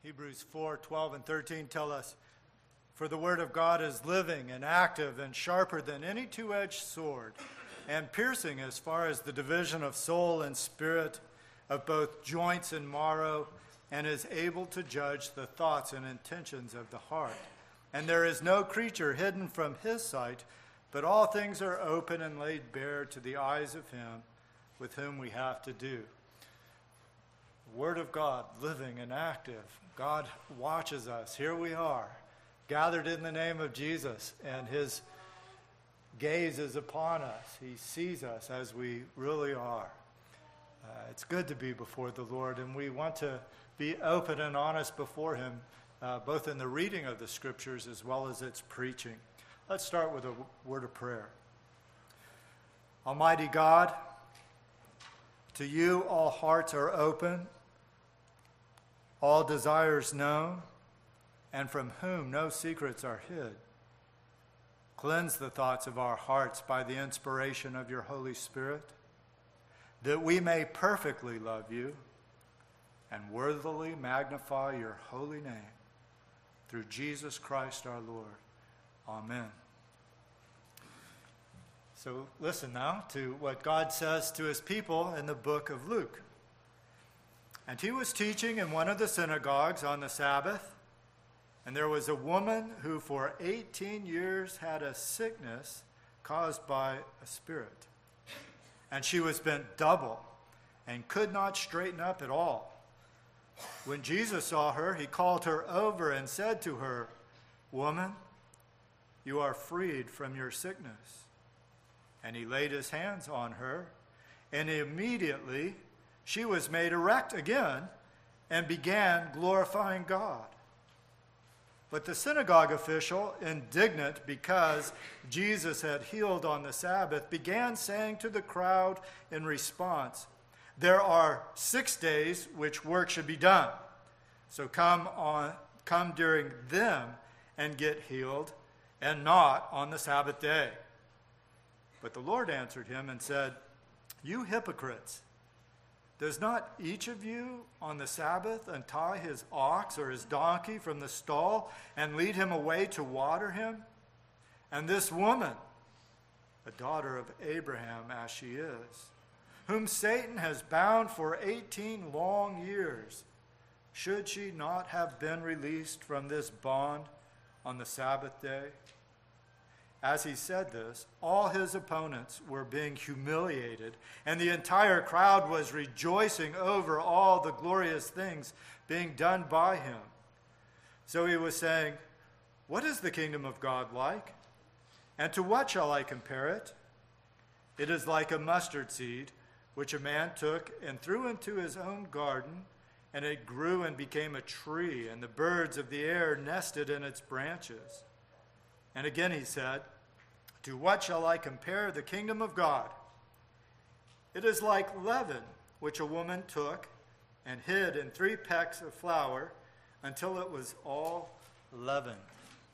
Hebrews 4:12 and 13 tell us, "For the word of God is living and active and sharper than any two-edged sword, and piercing as far as the division of soul and spirit, of both joints and marrow, and is able to judge the thoughts and intentions of the heart. And there is no creature hidden from his sight, but all things are open and laid bare to the eyes of him with whom we have to do." The Word of God, living and active. God watches us. Here we are, gathered in the name of Jesus, and his gaze is upon us. He sees us as we really are. It's good to be before the Lord, and we want to be open and honest before him, both in the reading of the Scriptures as well as its preaching. Let's start with a word of prayer. Almighty God, to you all hearts are open, all desires known, and from whom no secrets are hid. Cleanse the thoughts of our hearts by the inspiration of your Holy Spirit, that we may perfectly love you and worthily magnify your holy name, through Jesus Christ our Lord. Amen. So listen now to what God says to his people in the book of Luke. "And he was teaching in one of the synagogues on the Sabbath, and there was a woman who for 18 years had a sickness caused by a spirit. And she was bent double and could not straighten up at all. When Jesus saw her, he called her over and said to her, 'Woman, you are freed from your sickness.' And he laid his hands on her, and immediately she was made erect again and began glorifying God. But the synagogue official, indignant because Jesus had healed on the Sabbath, began saying to the crowd in response, 'There are 6 days which work should be done. So come during them and get healed, and not on the Sabbath day.' But the Lord answered him and said, 'You hypocrites! Does not each of you on the Sabbath untie his ox or his donkey from the stall and lead him away to water him? And this woman, a daughter of Abraham as she is, whom Satan has bound for 18 long years, should she not have been released from this bond on the Sabbath day?' As he said this, all his opponents were being humiliated, and the entire crowd was rejoicing over all the glorious things being done by him. So he was saying, 'What is the kingdom of God like? And to what shall I compare it? It is like a mustard seed, which a man took and threw into his own garden, and it grew and became a tree, and the birds of the air nested in its branches.' And again he said, 'To what shall I compare the kingdom of God? It is like leaven, which a woman took and hid in 3 pecks of flour until it was all leavened.'"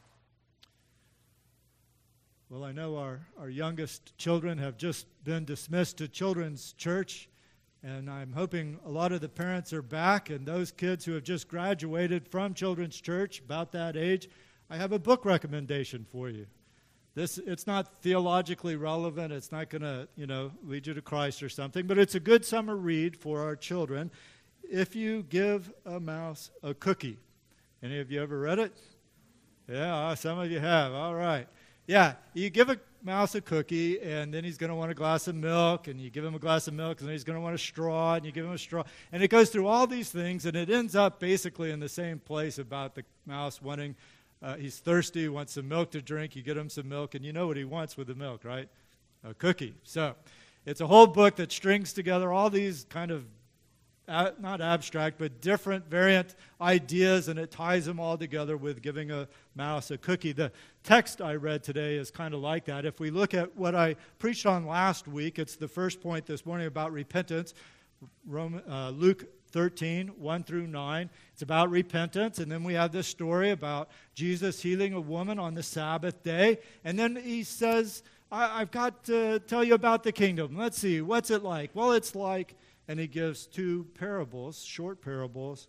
Well, I know our youngest children have just been dismissed to children's church, and I'm hoping a lot of the parents are back, and those kids who have just graduated from children's church, about that age, I have a book recommendation for you. It's not theologically relevant. It's not going to, lead you to Christ or something, but it's a good summer read for our children. "If You Give a Mouse a Cookie." Any of you ever read it? Yeah, some of you have. All right. Yeah, you give a mouse a cookie, and then he's going to want a glass of milk, and you give him a glass of milk, and then he's going to want a straw, and you give him a straw. And it goes through all these things, and it ends up basically in the same place about the mouse wanting, he's thirsty, wants some milk to drink, you get him some milk, and you know what he wants with the milk, right? A cookie. So it's a whole book that strings together all these kind of, not abstract, but different variant ideas, and it ties them all together with giving a mouse a cookie. The text I read today is kind of like that. If we look at what I preached on last week, it's the first point this morning about repentance, Luke 13, 1 through 9. It's about repentance, and then we have this story about Jesus healing a woman on the Sabbath day, and then he says, I've got to tell you about the kingdom. Let's see, what's it like? Well, it's like, and he gives 2 parables, short parables,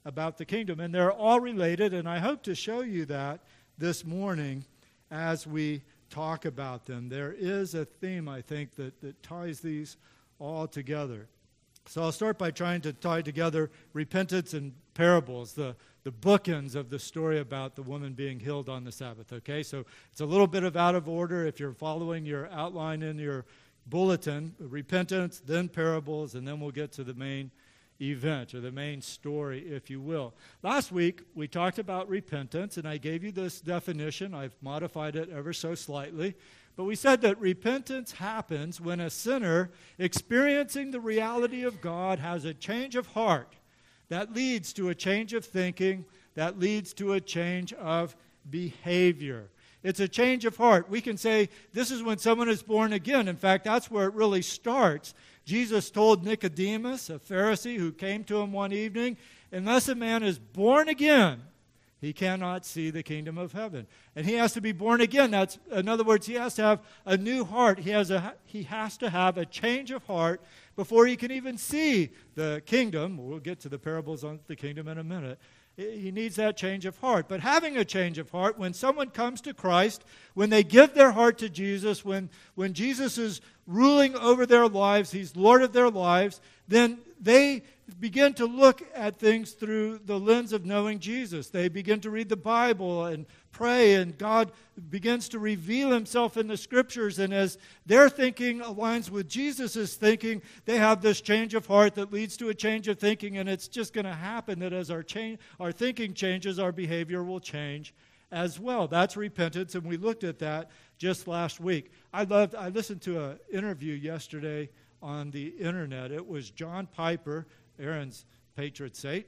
about the kingdom. And they're all related, and I hope to show you that this morning as we talk about them. There is a theme, I think, that ties these all together. So I'll start by trying to tie together repentance and parables, the bookends of the story about the woman being healed on the Sabbath, okay? So it's a little bit of out of order if you're following your outline in your bulletin, repentance, then parables, and then we'll get to the main event or the main story, if you will. Last week, we talked about repentance, and I gave you this definition. I've modified it ever so slightly. But we said that repentance happens when a sinner experiencing the reality of God has a change of heart that leads to a change of thinking, that leads to a change of behavior. It's a change of heart. We can say this is when someone is born again. In fact, that's where it really starts. Jesus told Nicodemus, a Pharisee who came to him one evening, unless a man is born again, he cannot see the kingdom of heaven. And he has to be born again. That's, in other words, he has to have a new heart. He has to have a change of heart before he can even see the kingdom. We'll get to the parables on the kingdom in a minute. He needs that change of heart. But having a change of heart, when someone comes to Christ, when they give their heart to Jesus, when Jesus is ruling over their lives, he's Lord of their lives, then they begin to look at things through the lens of knowing Jesus. They begin to read the Bible and pray, and God begins to reveal himself in the Scriptures. And as their thinking aligns with Jesus' thinking, they have this change of heart that leads to a change of thinking, and it's just going to happen that as our thinking changes, our behavior will change as well. That's repentance, and we looked at that just last week. I listened to an interview yesterday on the internet. It was John Piper, Aaron's patron saint.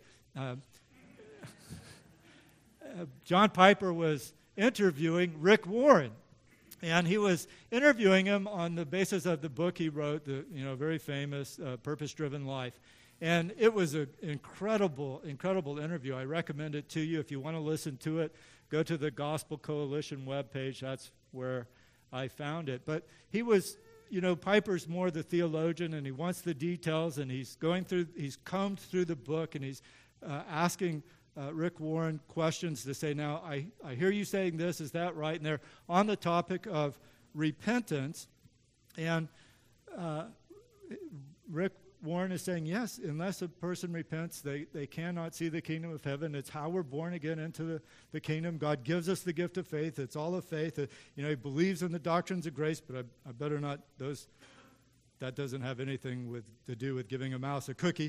John Piper was interviewing Rick Warren, and he was interviewing him on the basis of the book he wrote, the very famous Purpose-Driven Life. And it was an incredible interview. I recommend it to you. If you want to listen to it, go to the Gospel Coalition webpage. That's where I found it. But he was, Piper's more the theologian, and he wants the details, and he's combed through the book, and he's asking Rick Warren questions to say, now, I hear you saying this, is that right? And they're on the topic of repentance, and Rick Warren is saying, yes, unless a person repents, they cannot see the kingdom of heaven. It's how we're born again into the kingdom. God gives us the gift of faith. It's all of faith. He believes in the doctrines of grace, but I better not, that doesn't have anything to do with giving a mouse a cookie.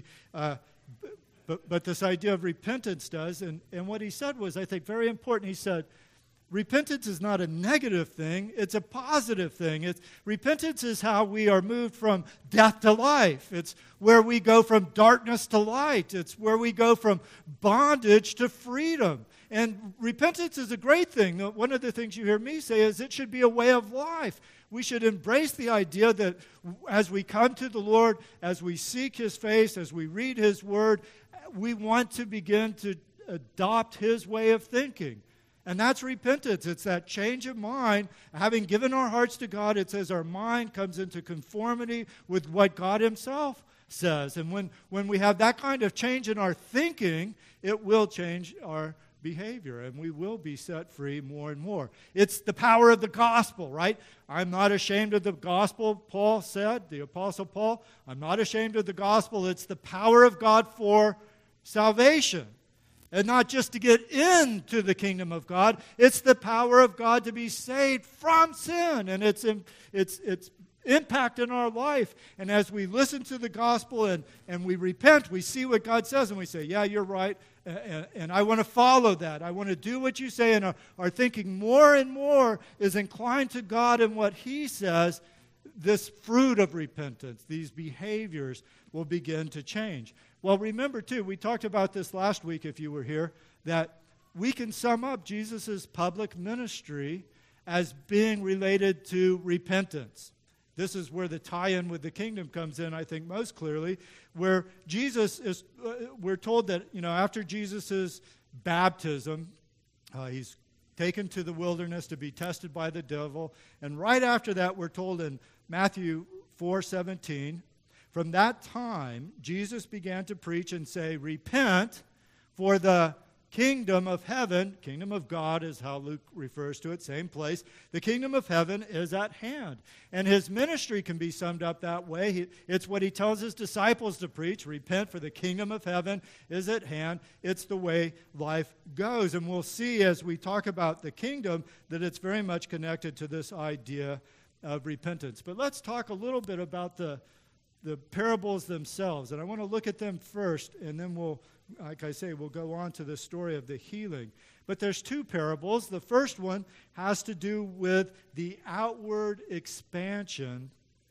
But this idea of repentance does, and what he said was, I think, very important. He said, repentance is not a negative thing, it's a positive thing. Repentance is how we are moved from death to life. It's where we go from darkness to light. It's where we go from bondage to freedom. And repentance is a great thing. One of the things you hear me say is it should be a way of life. We should embrace the idea that as we come to the Lord, as we seek his face, as we read his word, we want to begin to adopt his way of thinking. And that's repentance. It's that change of mind. Having given our hearts to God, it says our mind comes into conformity with what God himself says. And when we have that kind of change in our thinking, it will change our behavior, and we will be set free more and more. It's the power of the gospel, right? I'm not ashamed of the gospel, Paul said, the Apostle Paul. I'm not ashamed of the gospel. It's the power of God for salvation. And not just to get into the kingdom of God, it's the power of God to be saved from sin and its impact in our life. And as we listen to the gospel and we repent, we see what God says, and we say, yeah, you're right, and I want to follow that. I want to do what you say, and our thinking more and more is inclined to God and what he says. This fruit of repentance, these behaviors will begin to change. Well, remember, too, we talked about this last week, if you were here, that we can sum up Jesus' public ministry as being related to repentance. This is where the tie-in with the kingdom comes in, I think, most clearly, where Jesus is, we're told that, after Jesus' baptism, he's taken to the wilderness to be tested by the devil, and right after that, we're told in Matthew 4:17, from that time, Jesus began to preach and say, repent, For the kingdom of heaven, kingdom of God is how Luke refers to it, same place. The kingdom of heaven is at hand. And his ministry can be summed up that way. It's what he tells his disciples to preach. Repent, for the kingdom of heaven is at hand. It's the way life goes. And we'll see as we talk about the kingdom that it's very much connected to this idea of repentance. But let's talk a little bit about the parables themselves. And I want to look at them first, and then we'll, like I say, we'll go on to the story of the healing. But there's two parables. The first one has to do with the outward expansion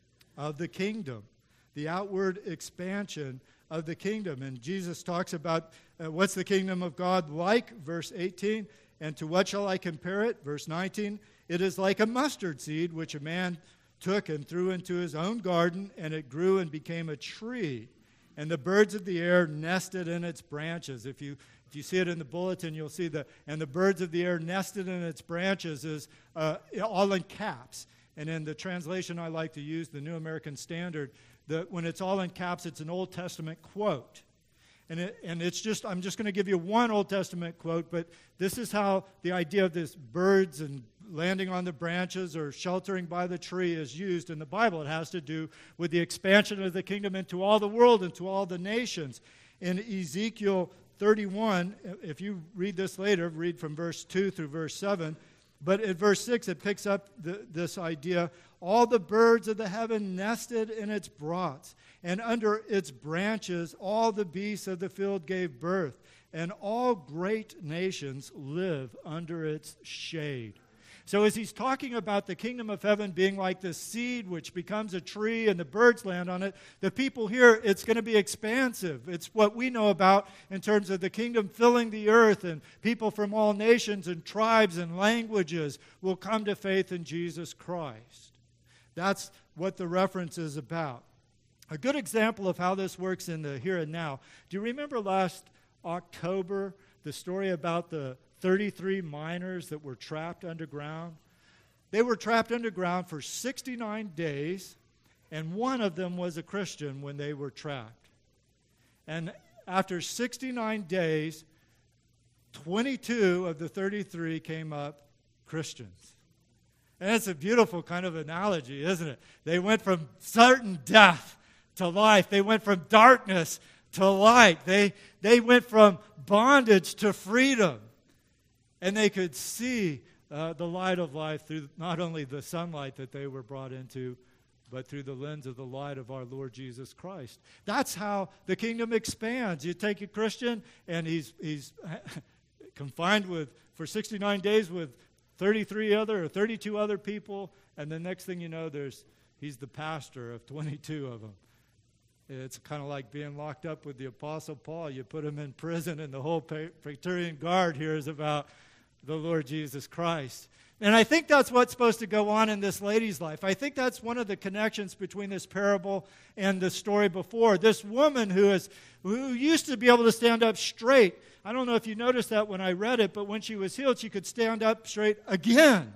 of the kingdom. The outward expansion of the kingdom. And Jesus talks about what's the kingdom of God like, verse 18. And to what shall I compare it? Verse 19. It is like a mustard seed, which a man took and threw into his own garden, and it grew and became a tree. And the birds of the air nested in its branches. If you see it in the bulletin, you'll see that. And the birds of the air nested in its branches is all in caps. And in the translation I like to use, the New American Standard, when it's all in caps, it's an Old Testament quote. And it's just, I'm just going to give you one Old Testament quote, but this is how the idea of this birds and landing on the branches or sheltering by the tree is used in the Bible. It has to do with the expansion of the kingdom into all the world, into all the nations. In Ezekiel 31, if you read this later, read from verse 2 through verse 7, but at verse 6 it picks up this idea, all the birds of the heaven nested in its brooks, and under its branches all the beasts of the field gave birth, and all great nations live under its shade. So as he's talking about the kingdom of heaven being like this seed which becomes a tree and the birds land on it, the people here, it's going to be expansive. It's what we know about in terms of the kingdom filling the earth, and people from all nations and tribes and languages will come to faith in Jesus Christ. That's what the reference is about. A good example of how this works in the here and now. Do you remember last October the story about the 33 miners that were trapped underground? They were trapped underground for 69 days, and one of them was a Christian when they were trapped. And after 69 days, 22 of the 33 came up Christians. And it's a beautiful kind of analogy, isn't it? They went from certain death to life. They went from darkness to light. They went from bondage to freedom. And they could see the light of life through not only the sunlight that they were brought into, but through the lens of the light of our Lord Jesus Christ. That's how the kingdom expands. You take a Christian, and he's confined for 69 days with 32 other people, and the next thing you know, he's the pastor of 22 of them. It's kind of like being locked up with the Apostle Paul. You put him in prison, and the whole Praetorian Guard hears about the Lord Jesus Christ. And I think that's what's supposed to go on in this lady's life. I think that's one of the connections between this parable and the story before. This woman who used to be able to stand up straight. I don't know if you noticed that when I read it, but when she was healed, she could stand up straight again.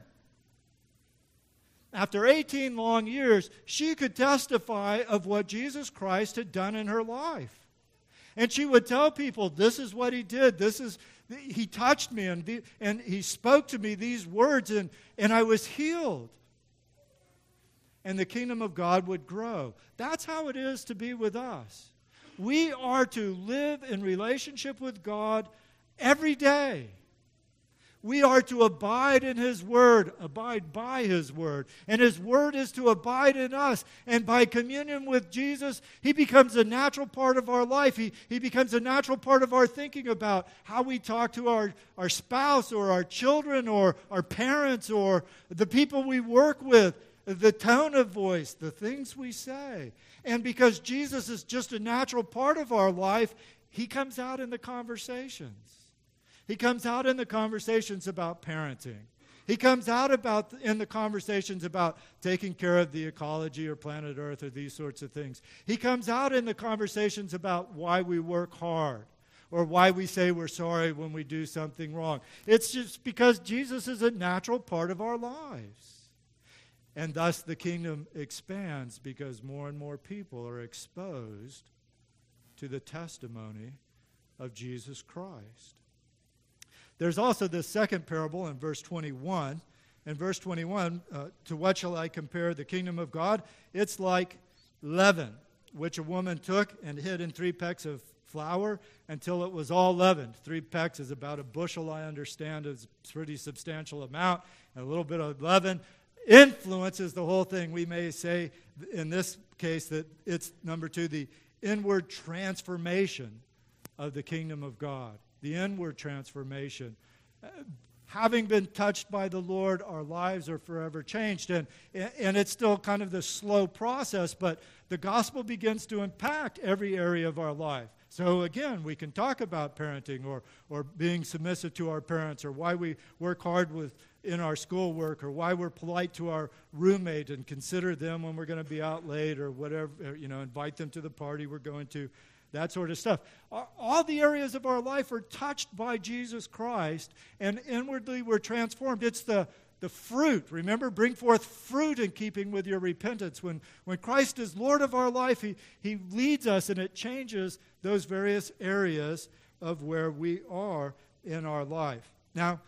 After 18 long years, she could testify of what Jesus Christ had done in her life. And she would tell people, this is what he did. He touched me, and he spoke to me these words, and I was healed. And the kingdom of God would grow. That's how it is to be with us. We are to live in relationship with God every day. We are to abide in his word, abide by his word. And his word is to abide in us. And by communion with Jesus, he becomes a natural part of our life. He becomes a natural part of our thinking about how we talk to our spouse or our children or our parents or the people we work with, the tone of voice, the things we say. And because Jesus is just a natural part of our life, he comes out in the conversations. He comes out in the conversations about parenting. He comes out in the conversations about taking care of the ecology or planet Earth or these sorts of things. He comes out in the conversations about why we work hard or why we say we're sorry when we do something wrong. It's just because Jesus is a natural part of our lives. And thus the kingdom expands because more and more people are exposed to the testimony of Jesus Christ. There's also this second parable in verse 21. In verse 21, to what shall I compare the kingdom of God? It's like leaven, which a woman took and hid in 3 pecks of flour until it was all leavened. 3 pecks is about a bushel, I understand. It's a pretty substantial amount. And a little bit of leaven influences the whole thing. We may say in this case that it's, number 2, the inward transformation of the kingdom of God. The inward transformation. Having been touched by the Lord, our lives are forever changed. And it's still kind of this slow process, but the gospel begins to impact every area of our life. So again, we can talk about parenting or being submissive to our parents, or why we work hard in our schoolwork, or why we're polite to our roommate and consider them when we're going to be out late, or whatever, invite them to the party we're going to. That sort of stuff. All the areas of our life are touched by Jesus Christ, and inwardly we're transformed. It's the fruit. Remember, bring forth fruit in keeping with your repentance. When Christ is Lord of our life, He leads us, and it changes those various areas of where we are in our life. Now,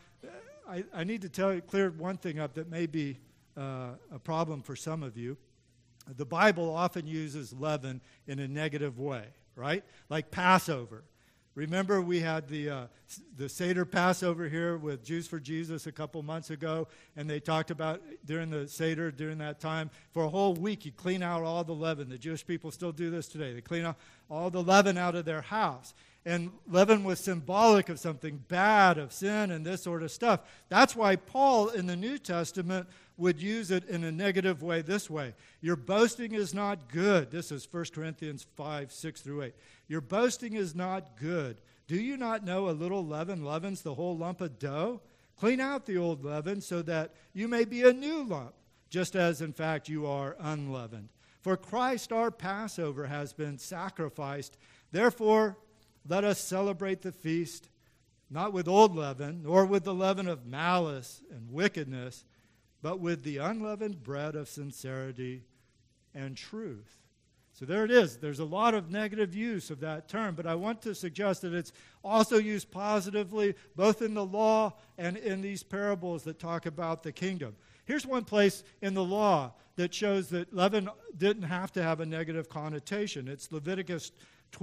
I need to clear one thing up that may be a problem for some of you. The Bible often uses leaven in a negative way. Right? Like Passover. Remember we had the Seder Passover here with Jews for Jesus a couple months ago, and they talked about during the Seder, during that time, for a whole week you clean out all the leaven. The Jewish people still do this today. They clean out all the leaven out of their house. And leaven was symbolic of something bad, of sin, and this sort of stuff. That's why Paul in the New Testament would use it in a negative way this way. Your boasting is not good. This is 1 Corinthians 5, 6 through 8. Your boasting is not good. Do you not know a little leaven leavens the whole lump of dough? Clean out the old leaven so that you may be a new lump, just as in fact you are unleavened. For Christ our Passover has been sacrificed. Therefore, let us celebrate the feast, not with old leaven, nor with the leaven of malice and wickedness, but with the unleavened bread of sincerity and truth. So there it is. There's a lot of negative use of that term, but I want to suggest that it's also used positively, both in the law and in these parables that talk about the kingdom. Here's one place in the law that shows that leaven didn't have to have a negative connotation. It's Leviticus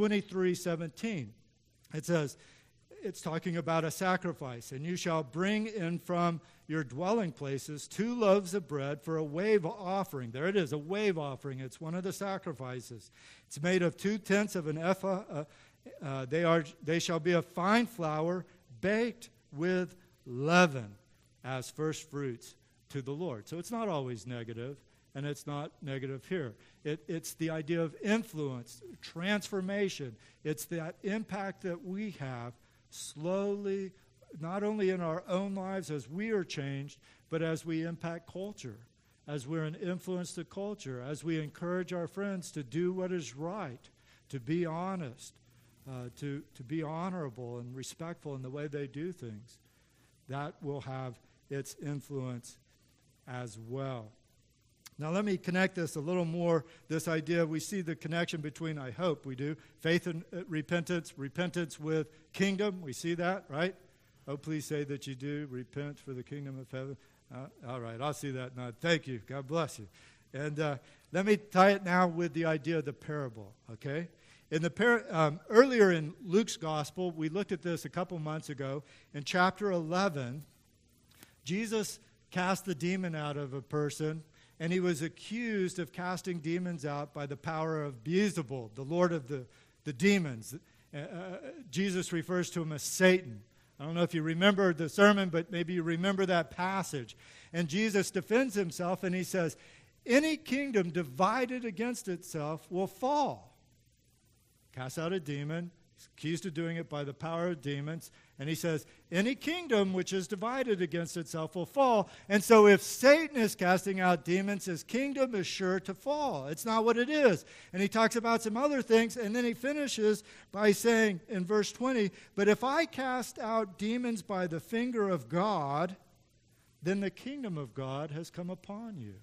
23:17. It says, it's talking about a sacrifice. And you shall bring in from your dwelling places 2 loaves of bread for a wave offering. There it is, a wave offering. It's one of the sacrifices. It's made of 2/10 of an ephah. They shall be of fine flour, baked with leaven as first fruits to the Lord. So it's not always negative, and it's not negative here. It's the idea of influence, transformation. It's that impact that we have slowly, not only in our own lives as we are changed, but as we impact culture, as we're an influence to culture, as we encourage our friends to do what is right, to be honest, to be honorable and respectful in the way they do things. That will have its influence as well. Now let me connect this a little more, this idea. We see the connection between, I hope we do, faith and repentance, repentance with kingdom. We see that, right? Oh, please say that you do. Repent for the kingdom of heaven. All right, I'll see that now. Thank you. God bless you. And let me tie it now with the idea of the parable, okay? In the earlier in Luke's gospel, we looked at this a couple months ago. In chapter 11, Jesus cast the demon out of a person, and he was accused of casting demons out by the power of Beelzebul, the lord of the demons. Jesus refers to him as Satan. I don't know if you remember the sermon, but maybe you remember that passage. And Jesus defends himself, and he says, any kingdom divided against itself will fall. Cast out a demon. He's accused of doing it by the power of demons. And he says, any kingdom which is divided against itself will fall. And so if Satan is casting out demons, his kingdom is sure to fall. It's not what it is. And he talks about some other things, and then he finishes by saying in verse 20, but if I cast out demons by the finger of God, then the kingdom of God has come upon you.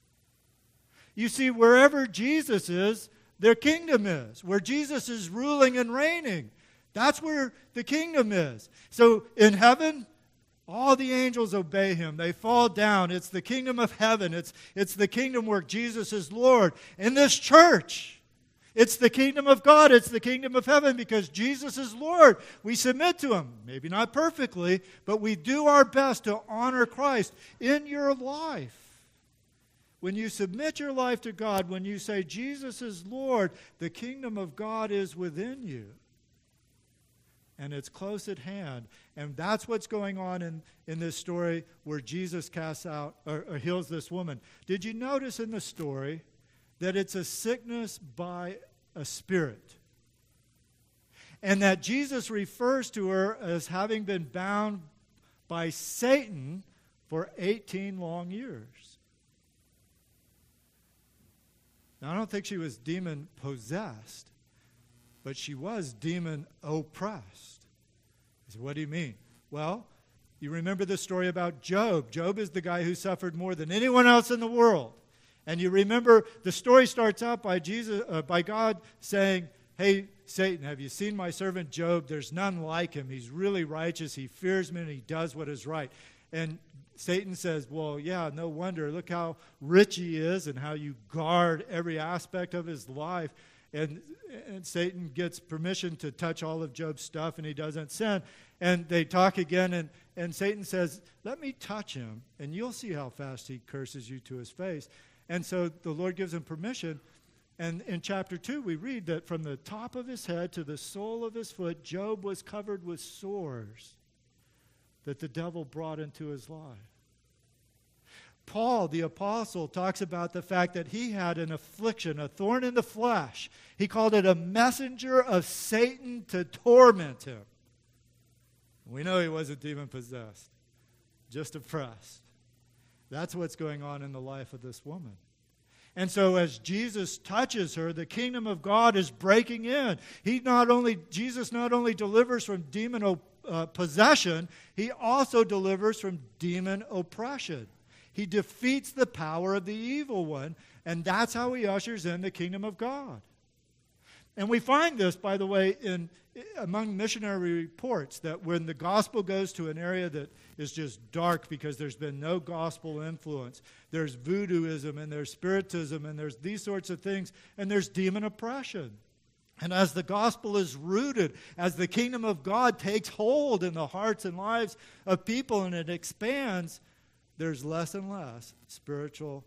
You see, wherever Jesus is, their kingdom is. Where Jesus is ruling and reigning, That's where the kingdom is. So in heaven, all the angels obey him. They fall down. It's the kingdom of heaven. It's the kingdom where Jesus is Lord. In this church, it's the kingdom of God. It's the kingdom of heaven because Jesus is Lord. We submit to him. Maybe not perfectly, but we do our best to honor Christ in your life. When you submit your life to God, when you say Jesus is Lord, the kingdom of God is within you. And it's close at hand. And that's what's going on in this story where Jesus casts out or heals this woman. Did you notice in the story that it's a sickness by a spirit? And that Jesus refers to her as having been bound by Satan for 18 long years. Now, I don't think she was demon-possessed, but she was demon-oppressed. So what do you mean? Well, you remember the story about Job. Job is the guy who suffered more than anyone else in the world. And you remember the story starts out by God saying, hey, Satan, have you seen my servant Job? There's none like him. He's really righteous. He fears me and he does what is right. And Satan says, well, yeah, no wonder. Look how rich he is and how you guard every aspect of his life. And Satan gets permission to touch all of Job's stuff, and he doesn't sin. And they talk again, and Satan says, let me touch him, and you'll see how fast he curses you to his face. And so the Lord gives him permission. And in chapter 2, we read that from the top of his head to the sole of his foot, Job was covered with sores that the devil brought into his life. Paul, the apostle, talks about the fact that he had an affliction, a thorn in the flesh. He called it a messenger of Satan to torment him. We know he wasn't demon-possessed, just oppressed. That's what's going on in the life of this woman. And so as Jesus touches her, the kingdom of God is breaking in. Jesus not only delivers from demon possession, he also delivers from demon oppression. He defeats the power of the evil one, and that's how he ushers in the kingdom of God. And we find this, by the way, among missionary reports, that when the gospel goes to an area that is just dark because there's been no gospel influence, there's voodooism and there's spiritism and there's these sorts of things, and there's demon oppression. And as the gospel is rooted, as the kingdom of God takes hold in the hearts and lives of people and it expands, there's less and less spiritual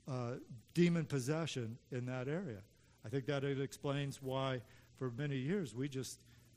demon possession in that area. I think that it explains why for many years we just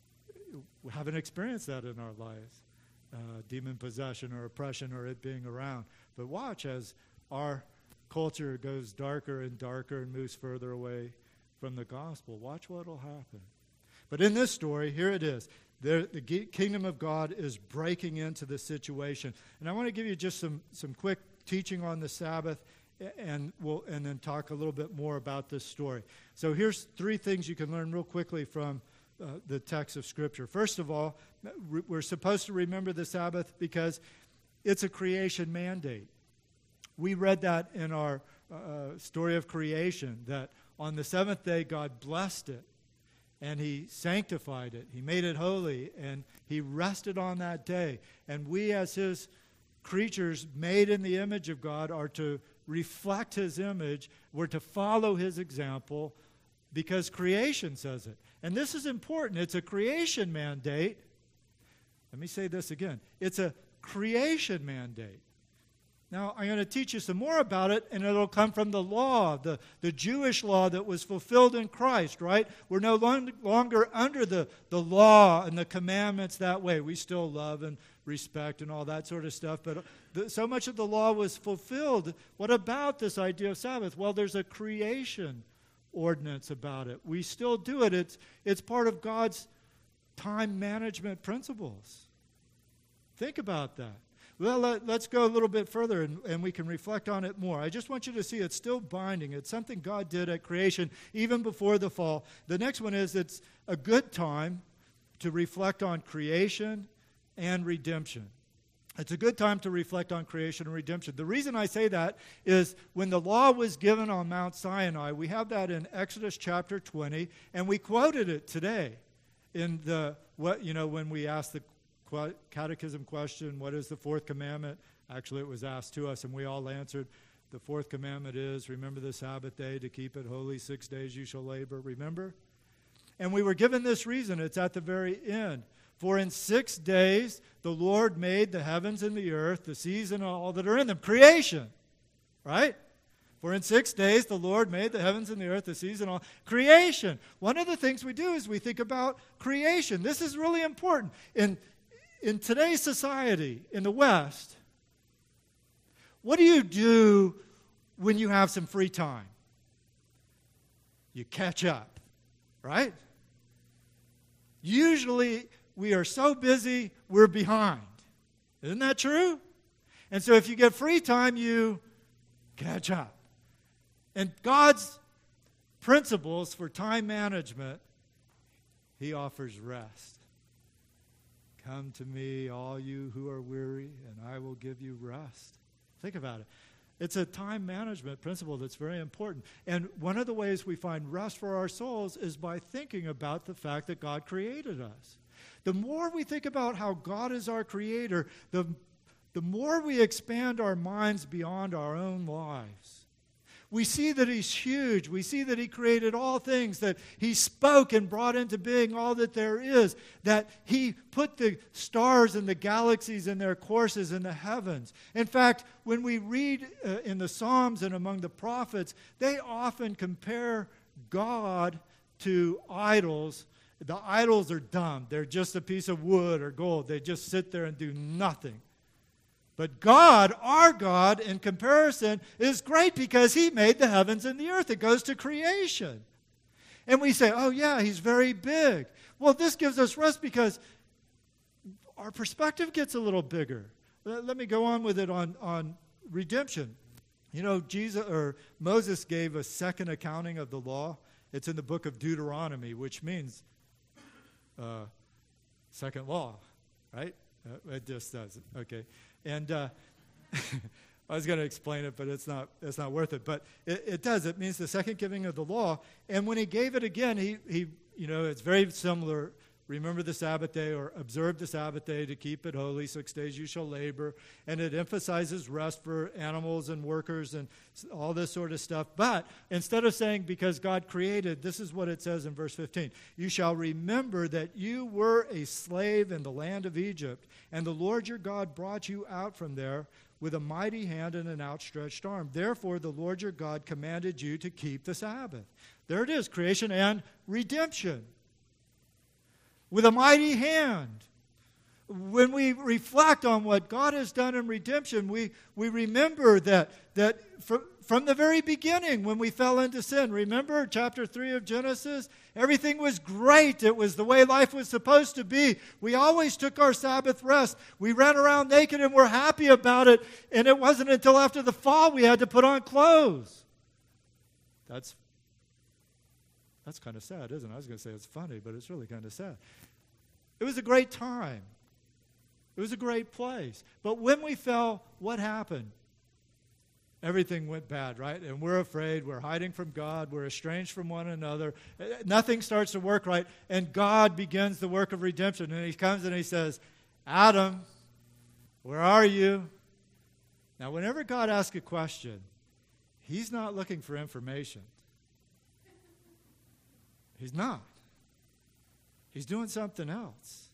haven't experienced that in our lives, demon possession or oppression or it being around. But watch as our culture goes darker and darker and moves further away from the gospel. Watch what will happen. But in this story, here it is. The kingdom of God is breaking into the situation. And I want to give you just some quick teaching on the Sabbath, and then talk a little bit more about this story. So here's 3 things you can learn real quickly from the text of Scripture. First of all, we're supposed to remember the Sabbath because it's a creation mandate. We read that in our story of creation, that on the 7th day God blessed it. And he sanctified it. He made it holy. And he rested on that day. And we as his creatures made in the image of God are to reflect his image. We're to follow his example because creation says it. And this is important. It's a creation mandate. Let me say this again. It's a creation mandate. Now, I'm going to teach you some more about it, and it'll come from the law, the Jewish law that was fulfilled in Christ, right? We're no longer under the law and the commandments that way. We still love and respect and all that sort of stuff, but so much of the law was fulfilled. What about this idea of Sabbath? Well, there's a creation ordinance about it. We still do it. It's part of God's time management principles. Think about that. Well, let's go a little bit further and we can reflect on it more. I just want you to see it's still binding. It's something God did at creation even before the fall. The next one is it's a good time to reflect on creation and redemption. It's a good time to reflect on creation and redemption. The reason I say that is when the law was given on Mount Sinai, we have that in Exodus chapter 20, and we quoted it today. in when we ask the catechism question, what is the fourth commandment? Actually, it was asked to us, and we all answered, the fourth commandment is, remember the Sabbath day to keep it holy. 6 days you shall labor. Remember? And we were given this reason. It's at the very end. For in 6 days the Lord made the heavens and the earth, the seas and all that are in them. Creation. Right? For in 6 days the Lord made the heavens and the earth, the seas and all. Creation. One of the things we do is we think about creation. This is really important. In today's society, in the West, what do you do when you have some free time? You catch up, right? Usually, we are so busy, we're behind. Isn't that true? And so if you get free time, you catch up. And God's principles for time management, He offers rest. Come to me, all you who are weary, and I will give you rest. Think about it. It's a time management principle that's very important. And one of the ways we find rest for our souls is by thinking about the fact that God created us. The more we think about how God is our creator, the more we expand our minds beyond our own lives. We see that He's huge. We see that He created all things, that He spoke and brought into being all that there is, that He put the stars and the galaxies in their courses in the heavens. In fact, when we read in the Psalms and among the prophets, they often compare God to idols. The idols are dumb. They're just a piece of wood or gold. They just sit there and do nothing. But God, our God, in comparison, is great because He made the heavens and the earth. It goes to creation. And we say, oh yeah, He's very big. Well, this gives us rest because our perspective gets a little bigger. Let me go on with it on redemption. You know, Moses gave a second accounting of the law. It's in the book of Deuteronomy, which means second law, right? It just does. Okay. And I was going to explain it, but it's not worth it. But it does. It means the second giving of the law. And when He gave it again, he it's very similar. Remember the Sabbath day, or observe the Sabbath day to keep it holy. 6 days you shall labor. And it emphasizes rest for animals and workers and all this sort of stuff. But instead of saying because God created, this is what it says in verse 15. You shall remember that you were a slave in the land of Egypt, and the Lord your God brought you out from there with a mighty hand and an outstretched arm. Therefore, the Lord your God commanded you to keep the Sabbath. There it is, creation and redemption. With a mighty hand. When we reflect on what God has done in redemption, we remember that from the very beginning when we fell into sin, remember chapter 3 of Genesis? Everything was great. It was the way life was supposed to be. We always took our Sabbath rest. We ran around naked and were happy about it. And it wasn't until after the fall we had to put on clothes. That's kind of sad, isn't it? I was going to say it's funny, but it's really kind of sad. It was a great time. It was a great place. But when we fell, what happened? Everything went bad, right? And we're afraid. We're hiding from God. We're estranged from one another. Nothing starts to work right. And God begins the work of redemption. And He comes and He says, Adam, where are you? Now, whenever God asks a question, He's not looking for information. He's not. He's doing something else.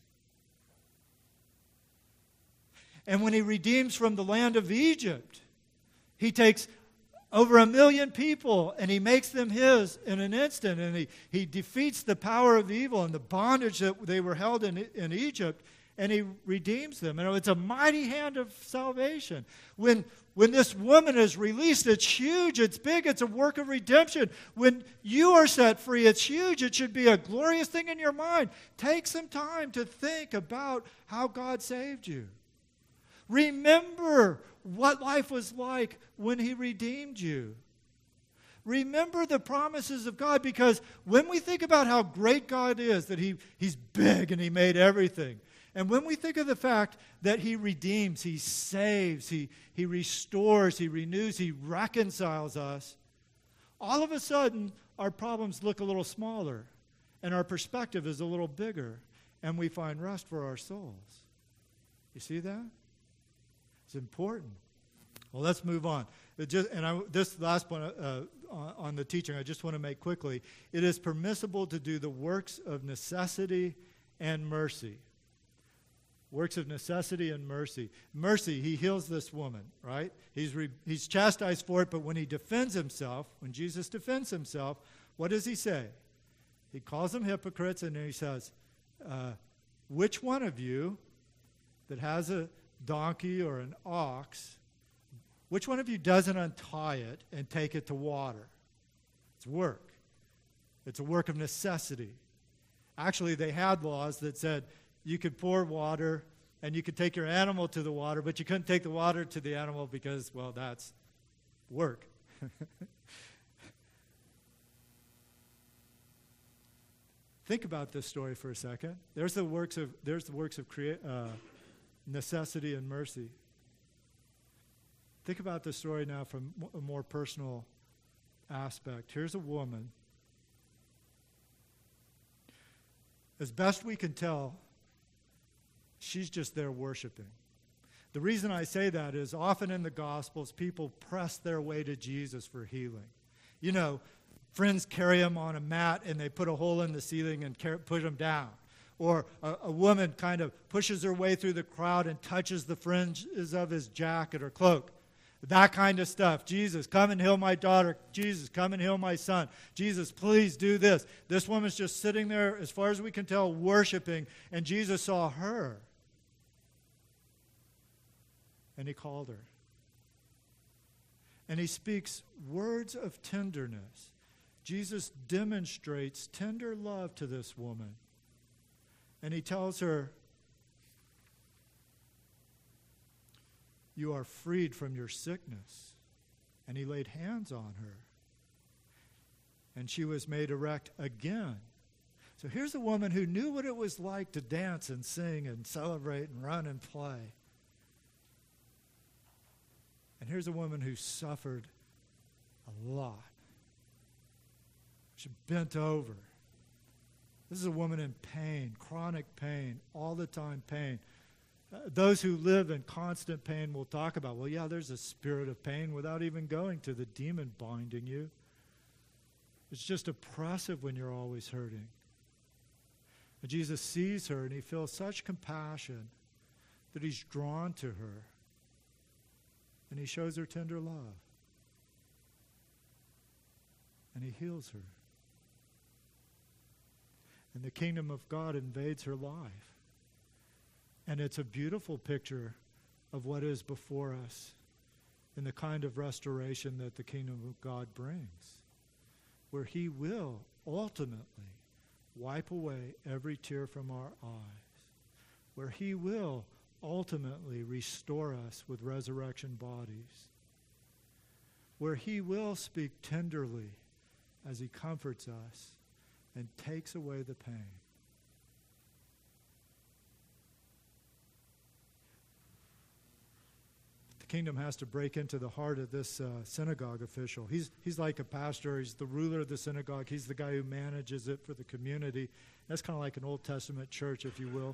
And when He redeems from the land of Egypt, He takes over 1 million people and He makes them His in an instant. And He defeats the power of evil and the bondage that they were held in Egypt. And He redeems them. And it's a mighty hand of salvation. When this woman is released, it's huge, it's big, it's a work of redemption. When you are set free, it's huge. It should be a glorious thing in your mind. Take some time to think about how God saved you. Remember what life was like when He redeemed you. Remember the promises of God, because when we think about how great God is, that He's big and He made everything, and when we think of the fact that He redeems, He saves, He restores, He renews, He reconciles us, all of a sudden our problems look a little smaller. and our perspective is a little bigger, and we find rest for our souls. You see that? It's important. Well, let's move on. This last point on the teaching, I just want to make quickly. It is permissible to do the works of necessity and mercy. Works of necessity and mercy. Mercy, he heals this woman, right? He's chastised for it, but when he defends himself, when Jesus defends himself, what does he say? He calls them hypocrites, and then he says, which one of you that has a donkey or an ox, which one of you doesn't untie it and take it to water? It's work. It's a work of necessity. Actually, they had laws that said you could pour water and you could take your animal to the water, but you couldn't take the water to the animal because, well, that's work. Think about this story for a second. There's the works of necessity and mercy. Think about the story now from a more personal aspect. Here's a woman. As best we can tell, she's just there worshiping. The reason I say that is often in the Gospels, people press their way to Jesus for healing. You know, friends carry him on a mat and they put a hole in the ceiling and push him down. Or a woman kind of pushes her way through the crowd and touches the fringes of his jacket or cloak. That kind of stuff. Jesus, come and heal my daughter. Jesus, come and heal my son. Jesus, please do this. This woman's just sitting there, as far as we can tell, worshiping, and Jesus saw her. And he called her. And he speaks words of tenderness. Jesus demonstrates tender love to this woman. And he tells her, you are freed from your sickness. And he laid hands on her. And she was made erect again. So here's a woman who knew what it was like to dance and sing and celebrate and run and play. And here's a woman who suffered a lot. She bent over. This is a woman in pain, chronic pain, all the time pain. Those who live in constant pain will talk about, well, yeah, there's a spirit of pain without even going to the demon binding you. It's just oppressive when you're always hurting. And Jesus sees her and he feels such compassion that he's drawn to her. And he shows her tender love. And he heals her. And the kingdom of God invades her life. And it's a beautiful picture of what is before us in the kind of restoration that the kingdom of God brings, where he will ultimately wipe away every tear from our eyes, where he will ultimately restore us with resurrection bodies, where he will speak tenderly as he comforts us and takes away the pain. The kingdom has to break into the heart of this synagogue official. He's like a pastor. He's the ruler of the synagogue. He's the guy who manages it for the community. That's kind of like an Old Testament church, if you will.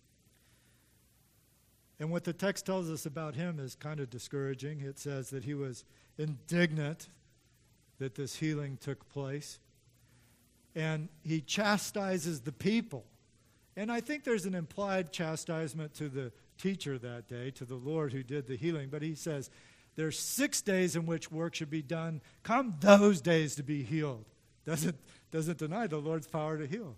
And what the text tells us about him is kind of discouraging. It says that he was indignant that this healing took place. And he chastises the people. And I think there's an implied chastisement to the teacher that day, to the Lord who did the healing. But he says, there's 6 days in which work should be done. Come those days to be healed. Doesn't deny the Lord's power to heal.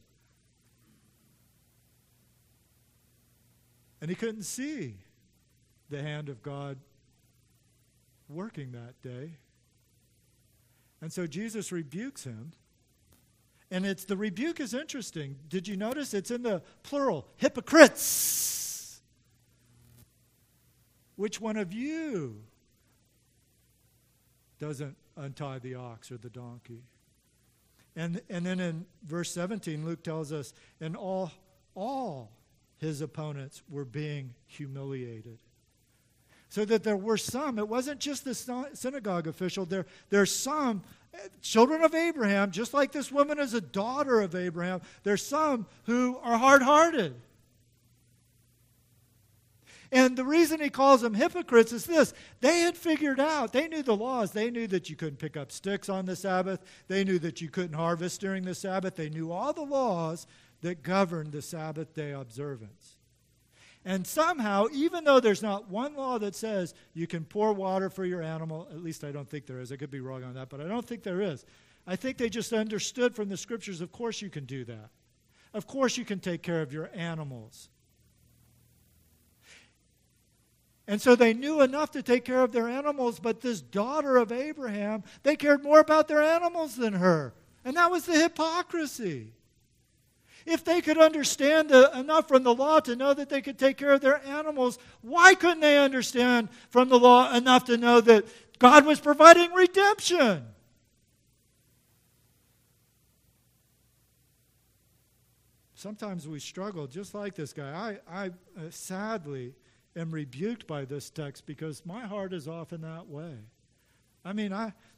And he couldn't see the hand of God working that day. And so Jesus rebukes him. And the rebuke is interesting. Did you notice? It's in the plural. Hypocrites. Which one of you doesn't untie the ox or the donkey? And then in verse 17, Luke tells us, and all his opponents were being humiliated. So that there were some. It wasn't just the synagogue official. There's some children of Abraham, just like this woman is a daughter of Abraham. There's some who are hard-hearted. And the reason he calls them hypocrites is this. They had figured out, they knew the laws. They knew that you couldn't pick up sticks on the Sabbath. They knew that you couldn't harvest during the Sabbath. They knew all the laws that governed the Sabbath day observance. And somehow, even though there's not one law that says you can pour water for your animal, at least I don't think there is. I could be wrong on that, but I don't think there is. I think they just understood from the Scriptures, of course you can do that. Of course you can take care of your animals. And so they knew enough to take care of their animals, but this daughter of Abraham, they cared more about their animals than her. And that was the hypocrisy. If they could understand enough from the law to know that they could take care of their animals, why couldn't they understand from the law enough to know that God was providing redemption? Sometimes we struggle, just like this guy. I sadly am rebuked by this text because my heart is often that way. I mean,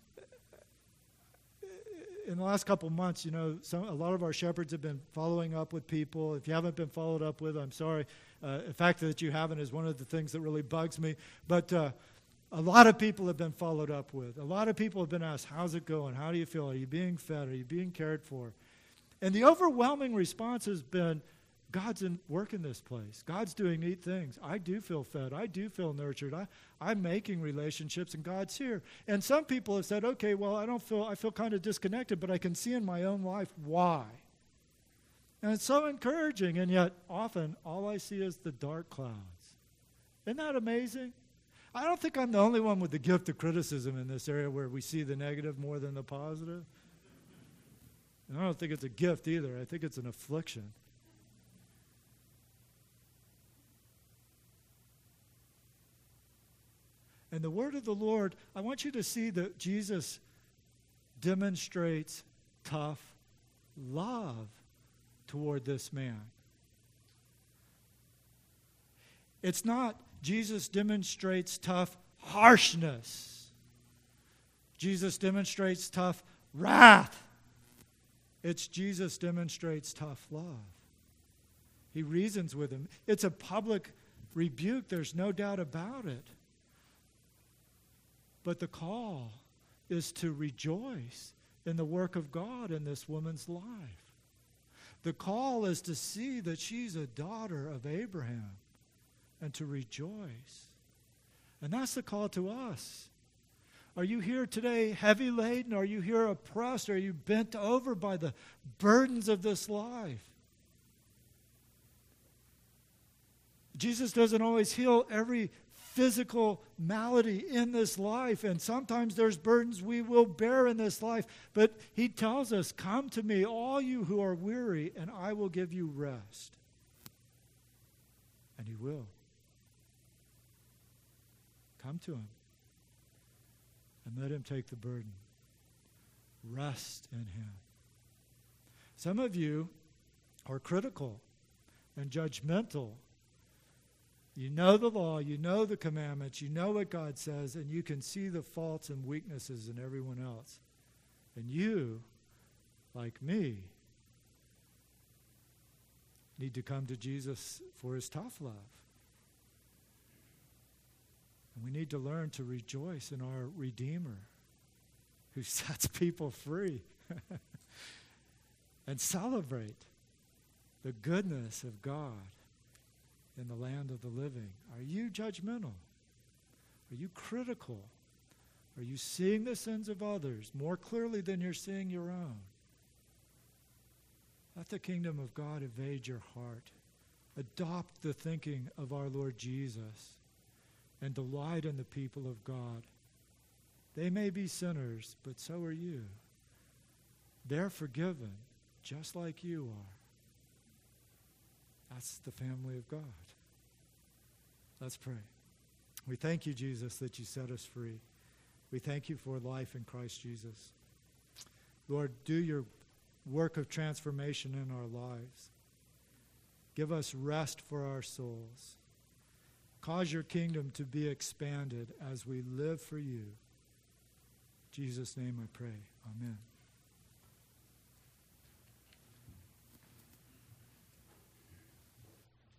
in the last couple of months, a lot of our shepherds have been following up with people. If you haven't been followed up with, I'm sorry. The fact that you haven't is one of the things that really bugs me. But a lot of people have been followed up with. A lot of people have been asked, how's it going? How do you feel? Are you being fed? Are you being cared for? And the overwhelming response has been, God's in work in this place. God's doing neat things. I do feel fed. I do feel nurtured. I'm making relationships, and God's here. And some people have said, okay, well, I feel kind of disconnected, but I can see in my own life why. And it's so encouraging, and yet often all I see is the dark clouds. Isn't that amazing? I don't think I'm the only one with the gift of criticism in this area where we see the negative more than the positive. And I don't think it's a gift either. I think it's an affliction. And the word of the Lord, I want you to see that Jesus demonstrates tough love toward this man. It's not Jesus demonstrates tough harshness. Jesus demonstrates tough wrath. It's Jesus demonstrates tough love. He reasons with him. It's a public rebuke. There's no doubt about it. But the call is to rejoice in the work of God in this woman's life. The call is to see that she's a daughter of Abraham and to rejoice. And that's the call to us. Are you here today heavy laden? Are you here oppressed? Are you bent over by the burdens of this life? Jesus doesn't always heal every physical malady in this life, and sometimes there's burdens we will bear in this life, but he tells us, come to me, all you who are weary, and I will give you rest. And he will. Come to him and let him take the burden. Rest in him. Some of you are critical and judgmental. You know the law, you know the commandments, you know what God says, and you can see the faults and weaknesses in everyone else. And you, like me, need to come to Jesus for his tough love. And we need to learn to rejoice in our Redeemer who sets people free and celebrate the goodness of God in the land of the living. Are you judgmental? Are you critical? Are you seeing the sins of others more clearly than you're seeing your own? Let the kingdom of God invade your heart. Adopt the thinking of our Lord Jesus and delight in the people of God. They may be sinners, but so are you. They're forgiven just like you are. That's the family of God. Let's pray. We thank you, Jesus, that you set us free. We thank you for life in Christ Jesus. Lord, do your work of transformation in our lives. Give us rest for our souls. Cause your kingdom to be expanded as we live for you. In Jesus' name I pray. Amen.